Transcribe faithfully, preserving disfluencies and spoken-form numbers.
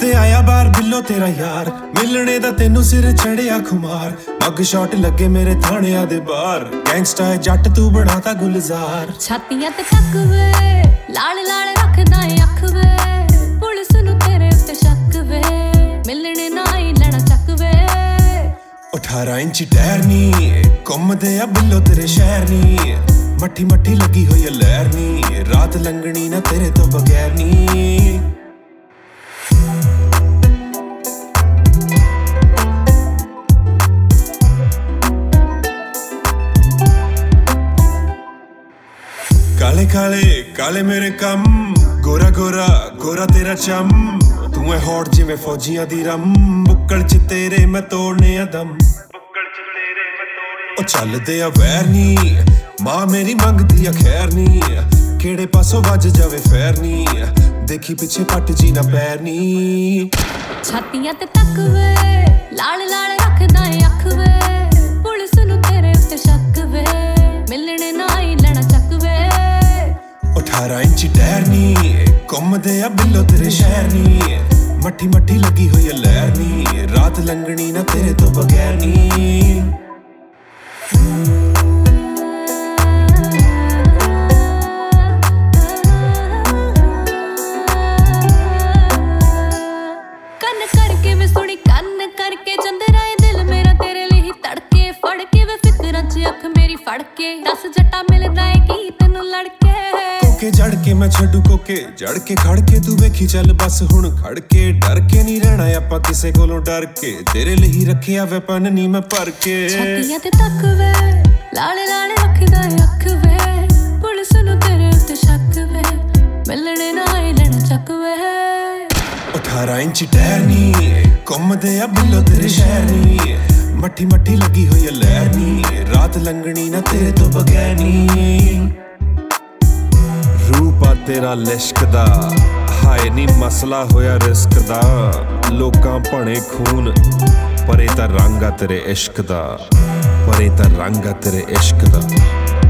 ते आया बार बिल्लो तेरा यार मिलने दा तेनू सिर चढ़िया खुमार मग शॉट लगे मेरे थाने दे बार गैंगस्टा जट तू बनाता गुलजार छातियां ते तक वे लाल लाल रखदा है अख वे पुलिस नू तेरे उत्ते शक वे मिलने ना ही लेना चक वे अठारह इंची टैर नी घुमदे आ बिल्लो तेरे शहर नी मट्ठी मट्ठी लगी हुई लहर नी रात लंघनी ना तेरे तो बगैर नी काले काले काले मेरे कम गोरा गोरा गोरा तेरा चम तू है हॉट जिवें फौजियां दी रम बुक्कड़ च तेरे मैं तोड़ने आ दम बुक्कड़ च तेरे मैं तोड़ने ओ चलदे आ वैर नी मां मेरी मंगदी आ खैर नी केड़े पासों वज जावे फैर नी देखी पीछे पट जी ना पैर नी छातियां ते तक वे लाल लाल रखदा है अख वे पुलिस नू तेरे उत्ते शक वे मिलने ना ही लेना चक वे अठारह इंची टैर नी घुमदे आ बिल्लो तेरे शहर नी मट्ठी मट्ठी लगी हुई लहर नी रात लंघनी ना तेरे तो बगैर नी कन करके वे सुनी कन करके चंदरा दिल मेरा तेरे लिए तड़के फड़ के वे फिक्रां च अख मेरी फड़ के दस जट्टा मिलदा है की तैनू लड़के कोके जड़ के मैं छड्डू कोके जड़ के खड़ के तू वेखी चल बस हुण खड़ के डर के नहीं रहना आपां किसे कोलों डर के तेरे लिए रखिया वेपन नी मैं भर के छातियां ते तक वे लाल लाल रखदा है अख वे पुलिस नू तेरे उत्ते शक वे मिलने ना ही लेना चक वे अठारह इंची टैर नी घुमदे आ बिल्लो तेरे शहर नी मट्ठी मट्ठी लगी हुई लहर नी रात लंघनी ना तेरे तो बगैर नी रूप आ तेरा लिश्क दा हाय नी मसला होया रिस्क दा लोकां भणे खून परे ता रंग आ तेरे इश्क दा परे ता रंग आ तेरे इश्क दा।